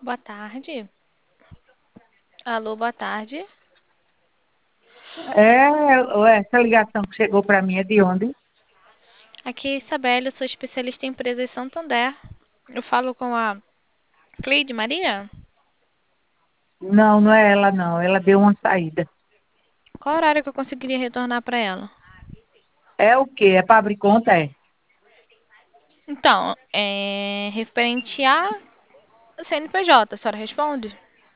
Boa tarde. Alô, boa tarde. Essa ligação que chegou para mim é de onde? Aqui é Isabelle, eu sou especialista em empresas Santander. Eu falo com a Cleide Maria? Não, não é ela não. Ela deu uma saída. Qual horário que eu conseguiria retornar para ela? É o quê? É para abrir conta, é? Então, é referente a CNPJ, a senhora responde?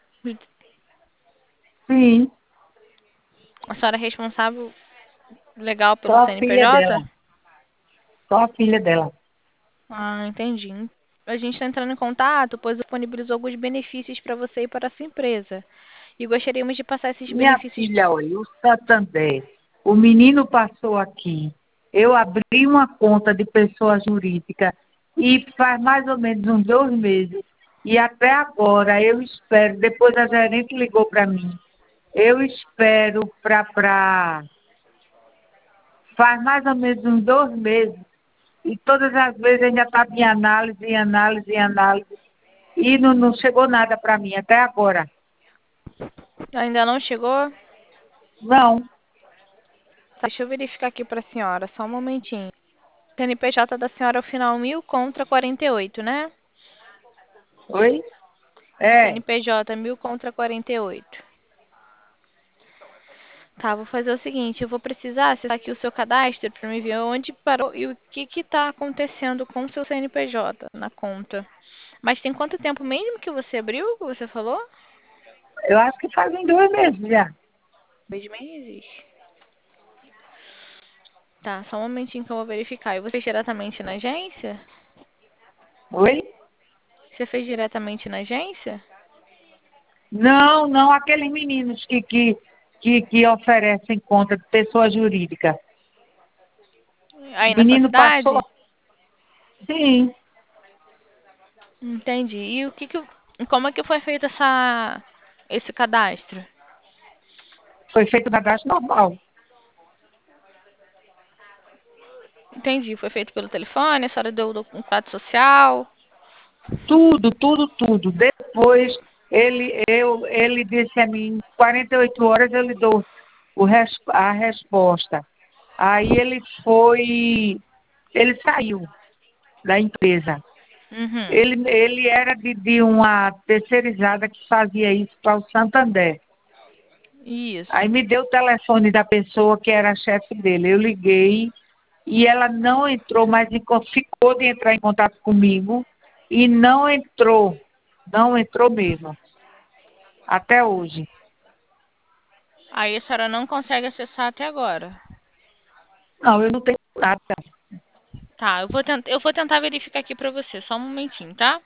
Sim, A senhora é responsável legal sou pelo a filha dela. CNPJ? Sou a filha dela. Ah, entendi. A gente está entrando em contato, pois disponibilizou alguns benefícios para você e para a sua empresa. E gostaríamos de passar esses Minha benefícios. filha, olha, o Santander. O menino passou aqui. Eu abri uma conta de pessoa jurídica e faz mais ou menos uns 2 meses. E até agora eu espero, depois a gerente ligou para mim. Eu espero faz mais ou menos uns 2 meses. E todas as vezes ainda estava em análise, em análise, em análise. E não chegou nada para mim até agora. Ainda não chegou? Não. Tá, deixa eu verificar aqui para a senhora, só um momentinho. CNPJ da senhora é o final 1000 contra 48, né? Oi? É. CNPJ 1000 contra 48. Tá, vou fazer o seguinte, eu vou precisar acessar aqui o seu cadastro para me ver onde parou e o que que tá acontecendo com o seu CNPJ na conta. Mas tem quanto tempo mesmo que você abriu, que você falou? Eu acho que fazem 2 meses já. 2 meses? Tá, só um momentinho que eu vou verificar. E você fez diretamente na agência? Oi? Você fez diretamente na agência? Não, não, aqueles meninos que oferecem conta de pessoa jurídica. O Aí na sua menino cidade? passou? Sim, Entendi. E como é que foi feito esse cadastro? foi feito o cadastro normal. Entendi. Foi feito pelo telefone, a senhora deu um quadro social. Tudo, tudo, tudo. Depois ele disse a mim, 48 horas eu lhe dou a resposta. Aí ele saiu da empresa. Uhum. Ele era de uma terceirizada que fazia isso para o Santander. Aí Isso. me deu o telefone da pessoa que era a chefe dele. Eu liguei e ela não entrou, mas ficou de entrar em contato comigo e não entrou. Não entrou mesmo, até hoje. Aí a senhora não consegue acessar até agora. Não, eu não tenho nada. Tá, eu vou tentar verificar aqui pra você. Só um momentinho, tá?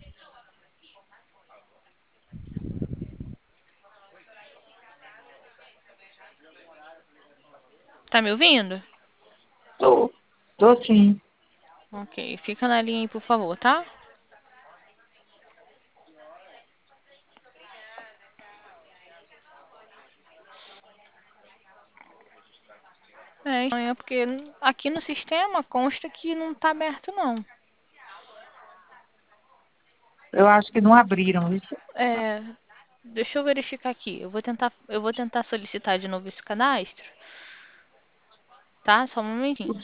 Tá me ouvindo? Tô sim. Ok, fica na linha aí, por favor, tá? É porque aqui no sistema consta que não tá aberto, não. Eu acho que não abriram isso. É, deixa eu verificar aqui. Eu vou tentar solicitar de novo esse cadastro, tá? Só um momentinho.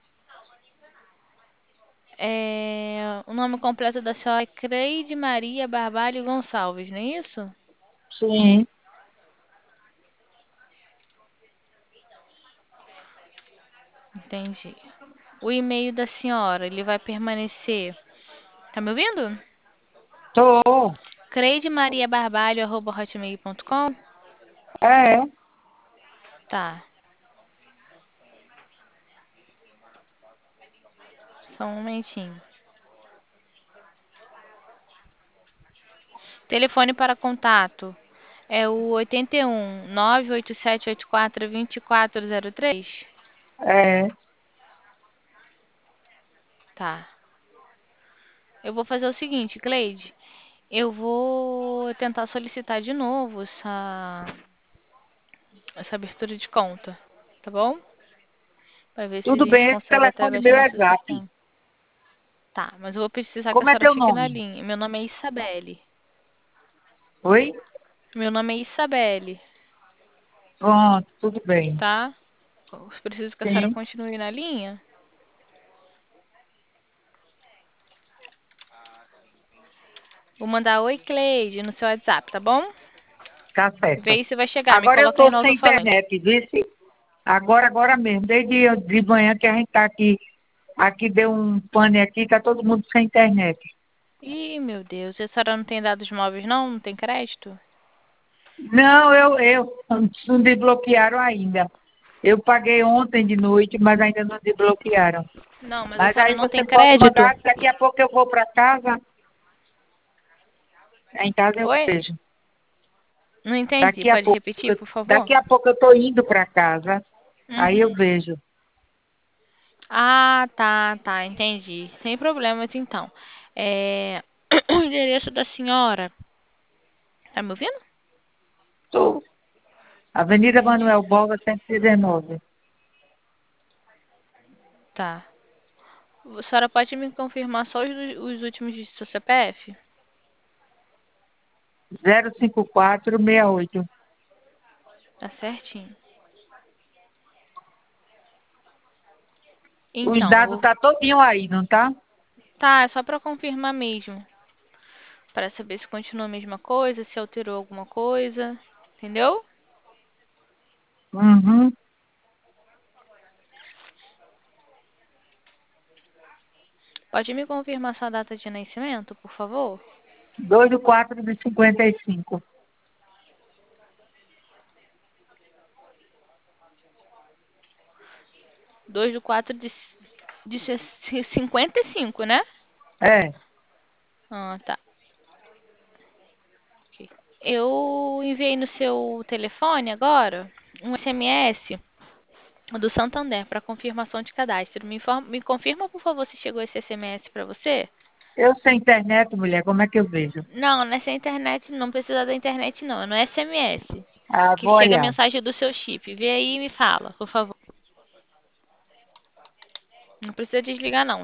O nome completo da senhora é Creide Maria Barbalho Gonçalves, não é isso? Sim. Entendi. O e-mail da senhora, ele vai permanecer. Tá me ouvindo? Tô. creidemariabarbalho@hotmail.com. É. Tá. Só um momentinho. Telefone para contato é o 81 98784 2403. É. Tá. Eu vou fazer o seguinte, Cleide. Eu vou tentar solicitar de novo essa abertura de conta, tá bom? Para ver se a Tudo gente bem, esse consegue telefone através do meu é nosso Zap. sistema. Tá, mas eu vou precisar que a Como é senhora teu fique na nome? linha. Meu nome é Isabelle. Oi? Meu nome é Isabelle, Pronto, tudo bem. tá? Eu preciso que a senhora Sim, continue na linha. Vou mandar oi, Cleide, no seu WhatsApp, tá bom? tá Vê certo. aí se vai chegar. Me Agora eu coloca aí estou no sem alto-falante. internet, viu? Agora mesmo, desde de manhã que a gente está aqui. Aqui deu um pane aqui, tá todo mundo sem internet. Ih, meu Deus, a senhora não tem dados móveis, não? Não tem crédito? Não, não desbloquearam ainda. Eu paguei ontem de noite, mas ainda não desbloquearam. Não, mas a Mas senhora aí não você tem pode crédito? mandar, daqui a pouco eu vou para casa, em casa eu Oi? vejo. Não entendi. Daqui a Pode pouco, repetir, por favor? daqui a pouco eu estou indo para casa, aí eu Uhum. vejo. Ah, tá, tá, entendi. Sem problemas, então. É... O endereço da senhora. Tá me ouvindo? Tô. Avenida Entendi. Manuel Boga, 119. Tá. A senhora pode me confirmar só os últimos dígitos do seu CPF? 05468. Tá certinho. Os Então, dados tá todinho aí, não tá? tá, é só pra confirmar mesmo. Pra saber se continua a mesma coisa, se alterou alguma coisa. Entendeu? Uhum. Pode me confirmar sua data de nascimento, por favor? 2 do 4 de 55. 2/4 de 55, né? É, Ah, tá. Ok. Eu enviei no seu telefone agora um SMS do Santander para confirmação de cadastro. Me confirma, por favor, se chegou esse SMS para você? eu sem internet, mulher, como é que eu vejo? Não, nessa internet não precisa da internet não, é no SMS Ah, que vou chega a olhar. mensagem do seu chip. Vê aí e me fala, por favor. Não precisa desligar não.